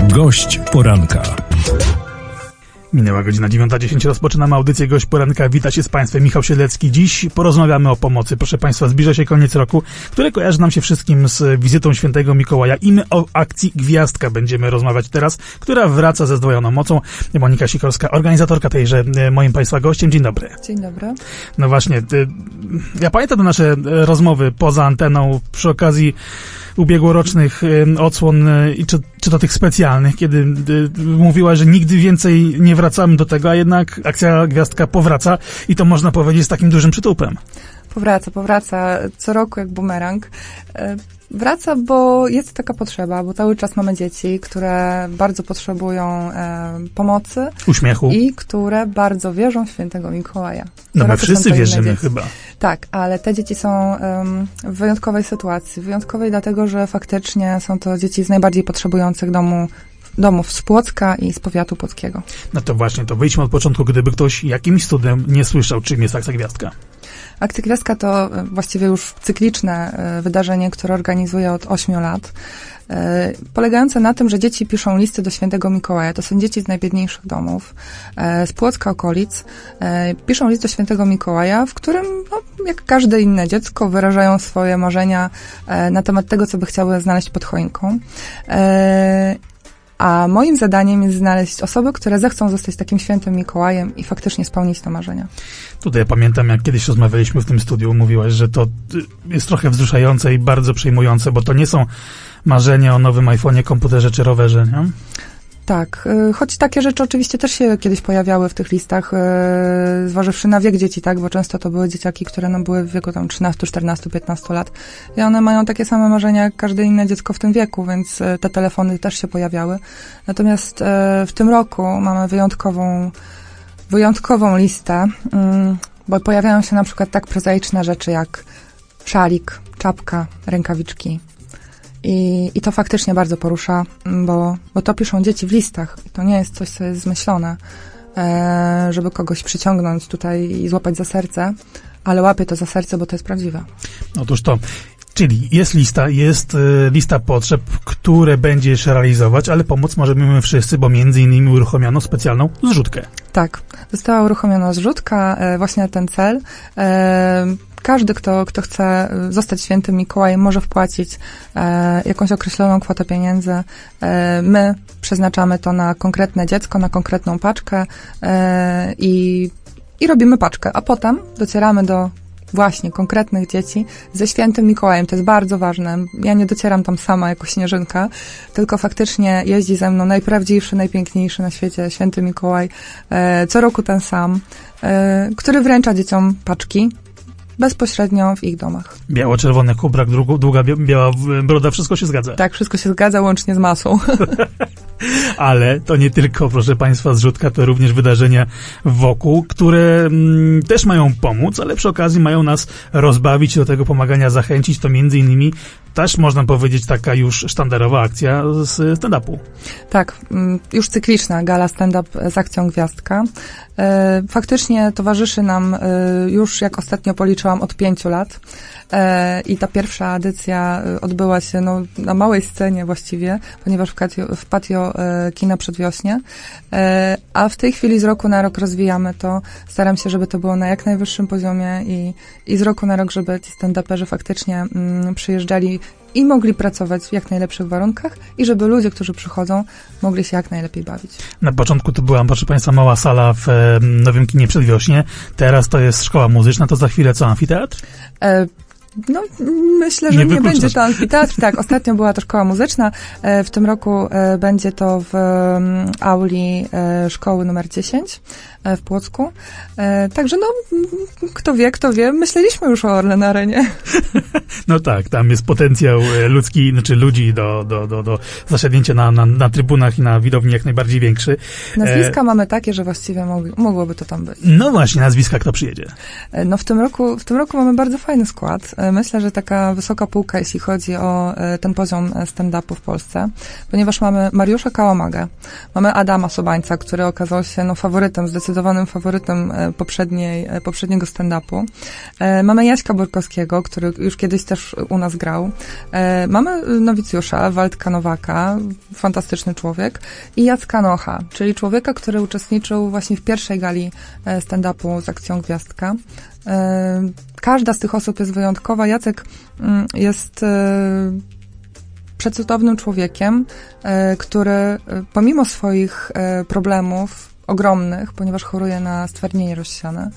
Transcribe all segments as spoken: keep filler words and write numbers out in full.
Gość poranka. Minęła godzina dziewiąta dziesięć, rozpoczynamy audycję Gość Poranka. Wita się z Państwem Michał Siedlecki. Dziś porozmawiamy o pomocy. Proszę Państwa, zbliża się koniec roku, który kojarzy nam się wszystkim z wizytą świętego Mikołaja. I my o akcji Gwiazdka będziemy rozmawiać teraz, która wraca ze zdwojoną mocą. Monika Sikorska, organizatorka tejże, moim Państwa gościem. Dzień dobry. Dzień dobry. No właśnie, ja pamiętam te nasze rozmowy poza anteną przy okazji ubiegłorocznych odsłon, i czy, czy to tych specjalnych, kiedy y, mówiła, że nigdy więcej nie wracamy do tego, a jednak akcja Gwiazdka powraca i to można powiedzieć z takim dużym przytupem. Powraca, powraca co roku jak bumerang. Wraca, bo jest taka potrzeba, bo cały czas mamy dzieci, które bardzo potrzebują e, pomocy. Uśmiechu. I które bardzo wierzą w świętego Mikołaja. No my wszyscy wierzymy chyba. Tak, ale te dzieci są um, w wyjątkowej sytuacji. Wyjątkowej dlatego, że faktycznie są to dzieci z najbardziej potrzebujących domu domów z Płocka i z powiatu płockiego. No to właśnie, to wyjdźmy od początku, gdyby ktoś jakimś cudem nie słyszał, czym jest akcja Gwiazdka. Akcja Gwiazdka to właściwie już cykliczne wydarzenie, które organizuję od ośmiu lat, polegające na tym, że dzieci piszą listy do świętego Mikołaja. To są dzieci z najbiedniejszych domów, z Płocka, okolic. Piszą list do świętego Mikołaja, w którym, no, jak każde inne dziecko, wyrażają swoje marzenia na temat tego, co by chciały znaleźć pod choinką. A moim zadaniem jest znaleźć osoby, które zechcą zostać takim świętym Mikołajem i faktycznie spełnić te marzenia. Tutaj pamiętam, jak kiedyś rozmawialiśmy w tym studiu, mówiłaś, że to jest trochę wzruszające i bardzo przejmujące, bo to nie są marzenia o nowym iPhone'ie, komputerze czy rowerze, nie? Tak, choć takie rzeczy oczywiście też się kiedyś pojawiały w tych listach, yy, zważywszy na wiek dzieci, tak, bo często to były dzieciaki, które no, były w wieku tam trzynaście, czternaście, piętnaście lat i one mają takie same marzenia jak każde inne dziecko w tym wieku, więc yy, te telefony też się pojawiały. Natomiast yy, w tym roku mamy wyjątkową, wyjątkową listę, yy, bo pojawiają się na przykład tak prozaiczne rzeczy jak szalik, czapka, rękawiczki. I, I to faktycznie bardzo porusza, bo, bo to piszą dzieci w listach. I to nie jest coś, co jest zmyślone, e, żeby kogoś przyciągnąć tutaj i złapać za serce, ale łapie to za serce, bo to jest prawdziwe. Otóż to. Czyli jest lista, jest y, lista potrzeb, które będziesz realizować, ale pomóc możemy my wszyscy, bo między innymi uruchomiono specjalną zrzutkę. Tak, została uruchomiona zrzutka e, właśnie na ten cel. E, Każdy, kto, kto chce zostać świętym Mikołajem, może wpłacić e, jakąś określoną kwotę pieniędzy. E, my przeznaczamy to na konkretne dziecko, na konkretną paczkę e, i, i robimy paczkę, a potem docieramy do właśnie konkretnych dzieci ze świętym Mikołajem. To jest bardzo ważne. Ja nie docieram tam sama jako śnieżynka, tylko faktycznie jeździ ze mną najprawdziwszy, najpiękniejszy na świecie święty Mikołaj, e, co roku ten sam, e, który wręcza dzieciom paczki bezpośrednio w ich domach. Biało-czerwony kubrak, długa biała broda, wszystko się zgadza. Tak, wszystko się zgadza, łącznie z masą. Ale to nie tylko, proszę Państwa, zrzutka, to również wydarzenia wokół, które mm, też mają pomóc, ale przy okazji mają nas rozbawić, do tego pomagania zachęcić. To między innymi też, można powiedzieć, taka już sztandarowa akcja z stand-upu. Tak, już cykliczna gala stand-up z akcją Gwiazdka. Faktycznie towarzyszy nam już, jak ostatnio policzyłam, od pięciu lat. I ta pierwsza edycja odbyła się no, na małej scenie właściwie, ponieważ w, katio, w patio kina Przedwiośnie. A w tej chwili z roku na rok rozwijamy to. Staram się, żeby to było na jak najwyższym poziomie i, i z roku na rok, żeby ci stand-uperzy faktycznie mm, przyjeżdżali i mogli pracować w jak najlepszych warunkach i żeby ludzie, którzy przychodzą, mogli się jak najlepiej bawić. Na początku to była, proszę Państwa, mała sala w e, Nowym Kinie Przedwiośnie. Teraz to jest szkoła muzyczna. To za chwilę co, amfiteatr? E, No, myślę, że nie, nie będzie to amfiteatr. Tak, ostatnio była to szkoła muzyczna. E, w tym roku e, będzie to w um, auli e, szkoły numer dziesięć e, w Płocku. E, także no, kto wie, kto wie. Myśleliśmy już o Orlen Arenie. No tak, tam jest potencjał ludzki, znaczy ludzi do, do, do, do zasiadnięcia na, na, na trybunach i na widowni jak najbardziej większy. Nazwiska e... mamy takie, że właściwie mogli, mogłoby to tam być. No właśnie, nazwiska kto przyjedzie? E, no w tym roku, w tym roku mamy bardzo fajny skład. E, myślę, że taka wysoka półka, jeśli chodzi o ten poziom stand-upu w Polsce, ponieważ mamy Mariusza Kałamagę, mamy Adama Sobańca, który okazał się no, faworytem, zdecydowanym faworytem poprzedniej, poprzedniego stand-upu. Mamy Jaśka Borkowskiego, który już kiedyś też u nas grał. Mamy nowicjusza, Waldka Nowaka, fantastyczny człowiek, i Jacka Nocha, czyli człowieka, który uczestniczył właśnie w pierwszej gali stand-upu z akcją Gwiazdka. Każda z tych osób jest wyjątkowa. Jacek jest przecudownym człowiekiem, który pomimo swoich problemów ogromnych, ponieważ choruje na stwardnienie rozsiane,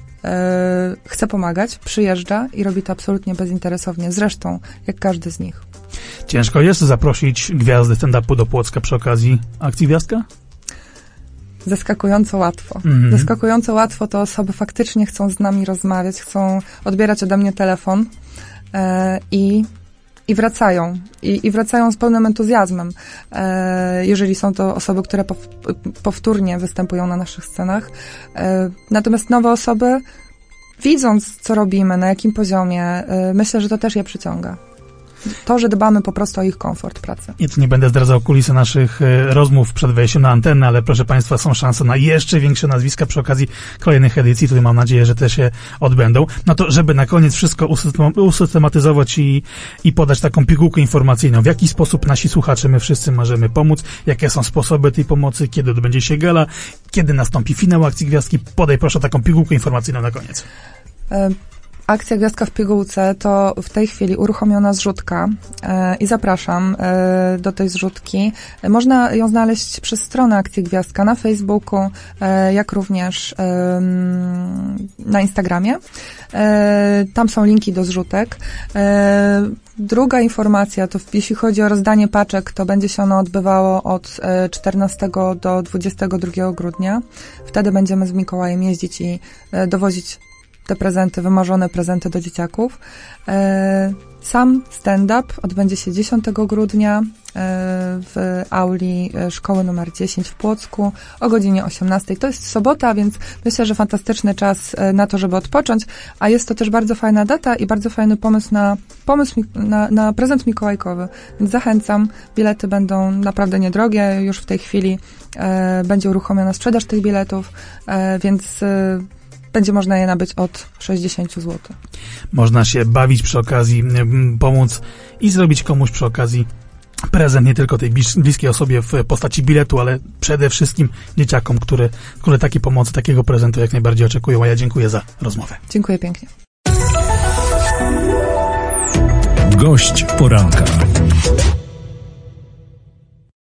chce pomagać, przyjeżdża i robi to absolutnie bezinteresownie. Zresztą, jak każdy z nich. Ciężko jest zaprosić gwiazdy stand-upu do Płocka przy okazji akcji Gwiazdka? Zaskakująco łatwo. Mm-hmm. Zaskakująco łatwo to osoby faktycznie chcą z nami rozmawiać, chcą odbierać ode mnie telefon e, i, i wracają. I, I wracają z pełnym entuzjazmem. E, jeżeli są to osoby, które pow, powtórnie występują na naszych scenach. E, natomiast nowe osoby, widząc, co robimy, na jakim poziomie, e, myślę, że to też je przyciąga. To, że dbamy po prostu o ich komfort pracy. I tu nie będę zdradzał kulisy naszych y, rozmów przed wejściem na antenę, ale proszę Państwa, są szanse na jeszcze większe nazwiska przy okazji kolejnych edycji, które mam nadzieję, że te się odbędą. No to, żeby na koniec wszystko usystematyzować i, i podać taką pigułkę informacyjną, w jaki sposób nasi słuchacze, my wszyscy możemy pomóc, jakie są sposoby tej pomocy, kiedy odbędzie się gala, kiedy nastąpi finał akcji Gwiazdki. Podaj proszę taką pigułkę informacyjną na koniec. Y- Akcja Gwiazdka w pigułce to w tej chwili uruchomiona zrzutka e, i zapraszam e, do tej zrzutki. E, można ją znaleźć przez stronę Akcji Gwiazdka na Facebooku, e, jak również e, na Instagramie. E, tam są linki do zrzutek. E, druga informacja to jeśli chodzi o rozdanie paczek, to będzie się ono odbywało od e, czternastego do dwudziestego drugiego grudnia. Wtedy będziemy z Mikołajem jeździć i e, dowozić te prezenty, wymarzone prezenty do dzieciaków. Sam stand-up odbędzie się dziesiątego grudnia w auli szkoły numer dziesięć w Płocku o godzinie osiemnastej. To jest sobota, więc myślę, że fantastyczny czas na to, żeby odpocząć, a jest to też bardzo fajna data i bardzo fajny pomysł na pomysł na, na prezent mikołajkowy. Więc zachęcam, bilety będą naprawdę niedrogie, już w tej chwili e, będzie uruchomiona sprzedaż tych biletów, e, więc e, będzie można je nabyć od sześćdziesiąt złotych. Można się bawić przy okazji, pomóc i zrobić komuś przy okazji prezent nie tylko tej bliskiej osobie w postaci biletu, ale przede wszystkim dzieciakom, które, które takiej pomocy, takiego prezentu jak najbardziej oczekują. A ja dziękuję za rozmowę. Dziękuję pięknie. Gość poranka.